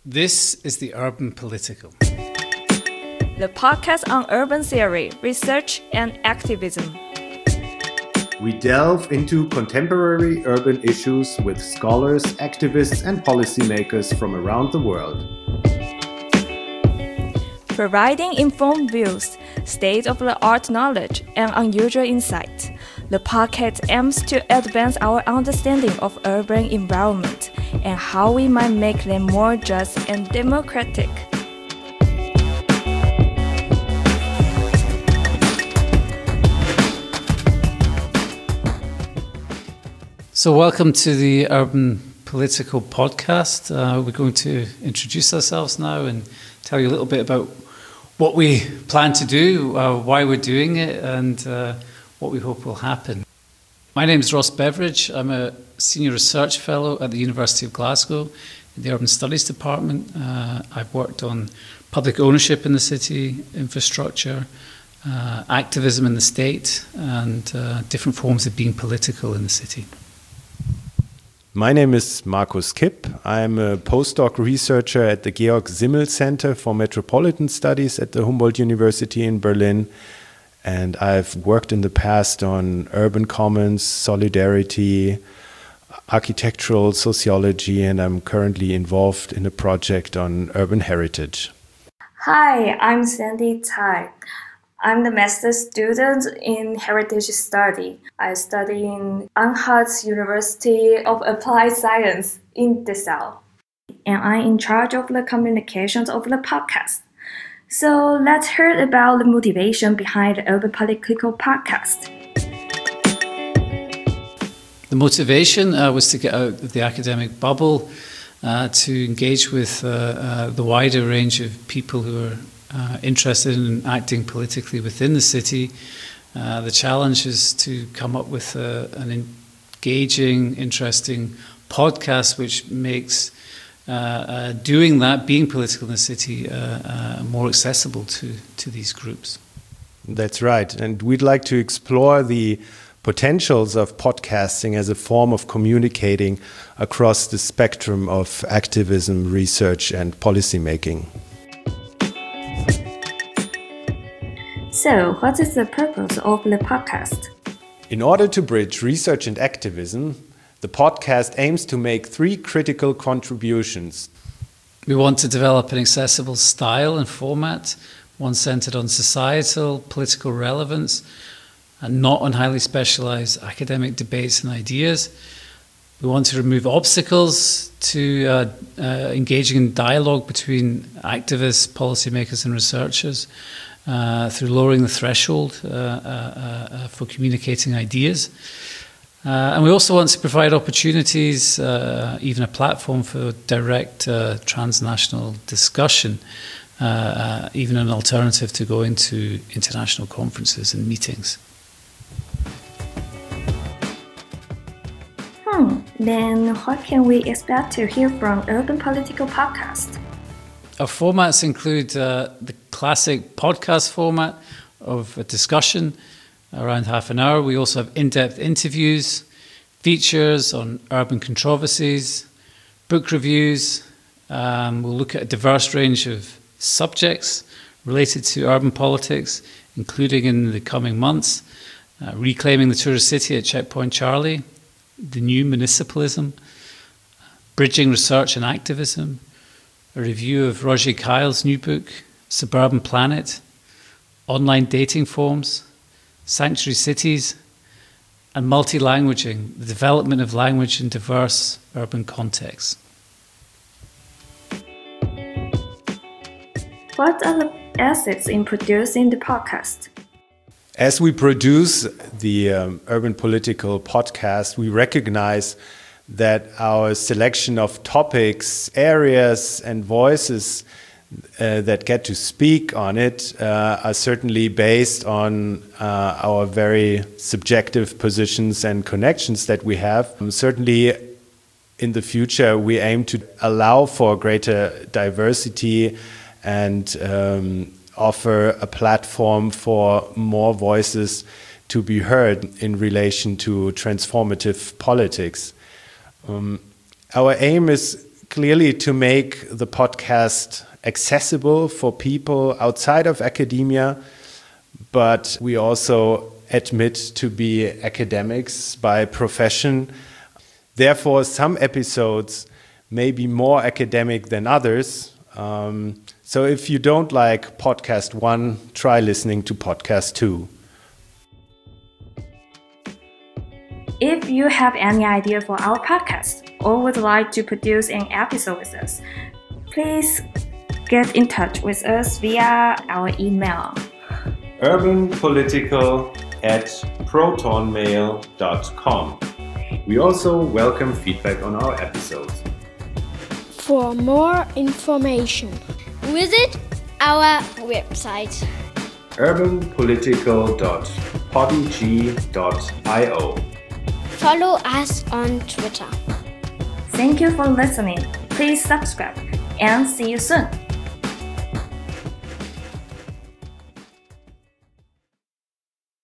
This is the Urban Political, the podcast on urban theory, research, and activism. We delve into contemporary urban issues with scholars, activists, and policymakers from around the world. Providing informed views, state-of-the-art knowledge, and unusual insight, the podcast aims to advance our understanding of urban environment and how we might make them more just and democratic. So welcome to the Urban Political podcast. We're going to introduce ourselves now and tell you a little bit about what we plan to do, why we're doing it, and what we hope will happen. My name is Ross Beveridge. I'm a Senior Research Fellow at the University of Glasgow in the Urban Studies Department. I've worked on public ownership in the city, infrastructure, activism in the state, and different forms of being political in the city. My name is Markus Kipp. I'm a postdoc researcher at the Georg Simmel Center for Metropolitan Studies at the Humboldt University in Berlin. And I've worked in the past on urban commons, solidarity, architectural sociology, and I'm currently involved in a project on urban heritage. Hi, I'm Sandy Tsai. I'm the master's student in heritage study. I study in Anhalt University of Applied Science in Dessau. And I'm in charge of the communications of the podcast. So let's hear about the motivation behind the Urban Political podcast. The motivation was to get out of the academic bubble, to engage with the wider range of people who are interested in acting politically within the city. The challenge is to come up with an engaging, interesting podcast which makes doing that, being political in the city, more accessible to these groups. That's right. And we'd like to explore the potentials of podcasting as a form of communicating across the spectrum of activism, research, and policymaking. So, what is the purpose of the podcast? In order to bridge research and activism, the podcast aims to make three critical contributions. We want to develop an accessible style and format, one centered on societal, political relevance, and not on highly specialized academic debates and ideas. We want to remove obstacles to engaging in dialogue between activists, policymakers, and researchers through lowering the threshold for communicating ideas. And we also want to provide opportunities, even a platform for direct transnational discussion, even an alternative to going to international conferences and meetings. Then what can we expect to hear from Urban Political Podcast? Our formats include the classic podcast format of a discussion, around half an hour. We also have in-depth interviews, features on urban controversies, book reviews. We'll look at a diverse range of subjects related to urban politics, including in the coming months, reclaiming the tourist city at Checkpoint Charlie, the new municipalism, bridging research and activism, a review of Roger Kyle's new book, Suburban Planet, online dating forms, sanctuary cities, and multi-languaging, the development of language in diverse urban contexts. What are the assets in producing the podcast? As we produce the Urban Political podcast, we recognize that our selection of topics, areas, and voices that get to speak on it are certainly based on our very subjective positions and connections that we have. Certainly, in the future, we aim to allow for greater diversity and offer a platform for more voices to be heard in relation to transformative politics. Our aim is clearly to make the podcast accessible for people outside of academia, but we also admit to be academics by profession. Therefore, some episodes may be more academic than others. So if you don't like podcast 1, try listening to podcast 2. If you have any idea for our podcast or would like to produce an episode with us, please get in touch with us via our email. urbanpolitical@protonmail.com. We also welcome feedback on our episodes. For more information, visit our website urbanpolitical.podigy.io. Follow us on Twitter. Thank you for listening. Please subscribe and see you soon.